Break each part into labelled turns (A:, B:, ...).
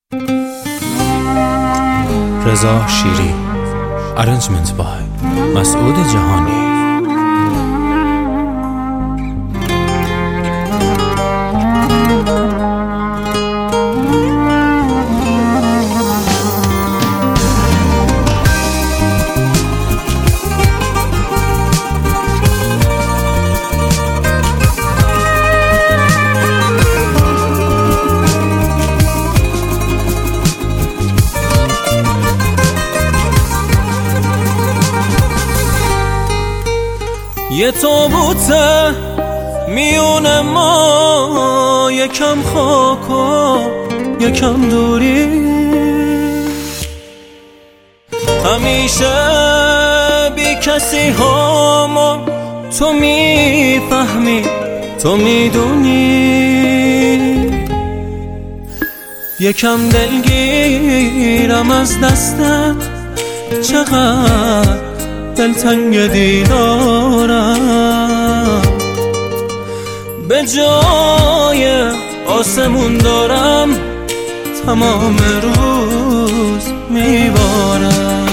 A: رضا شیری. Arrangement by مسعود جهانی.
B: یه تابوته میونه ما، یکم خاک و یکم دوری، همیشه بی کسی ها ما، تو میفهمی تو میدونی، یکم دلگیرم از دستت، چقدر دلتنگ دیدارم، به جای آسمون دارم تمام روز میبارم،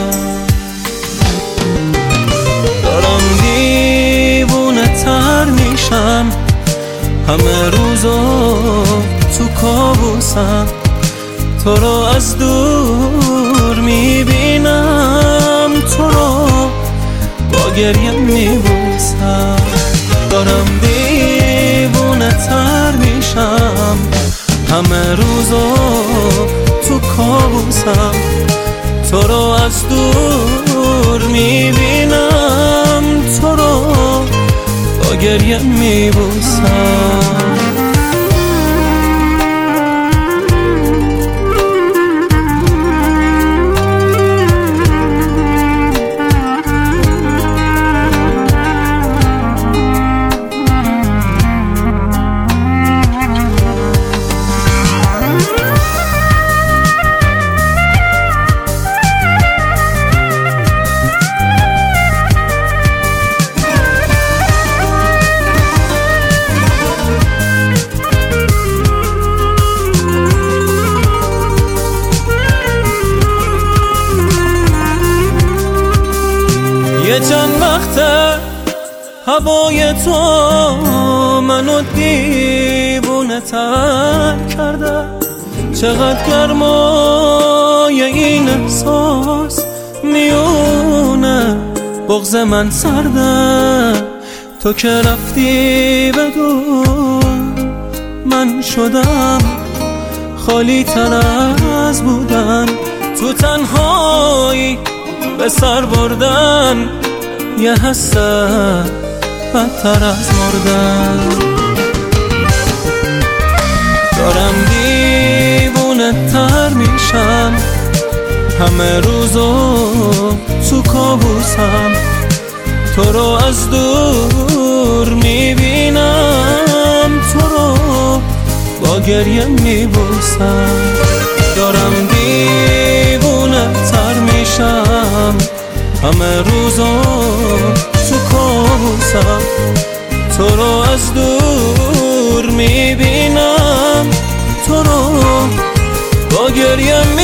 B: دارم دیوونه تر میشم، همه روزو تو کابوسم، تو رو از دور میبینم، تو رو با گریه میبوسم، دارم دیوونه تر میشم، همه روزو تو کابوسم، تو رو از دور میبینم، تو رو با گریه میبوسم. یه چند وقته هوای تو منو دیوونه تر کرده، چقدر گرمای این احساس میونه بغض من سرده، تو که رفتی بدون من شدم خالی تر از بودن، تو تنهایی به سر بردن، یه حس بدتر از مردن، دارم دیوونه تر میشم، همه روزو تو کابوسم، تو رو از دور میبینم، تو رو با گریه میبوسم، دارم دیوونه تر میشم، همه روزا تو کابوسم، تو رو از دور میبینم، تو رو با گریه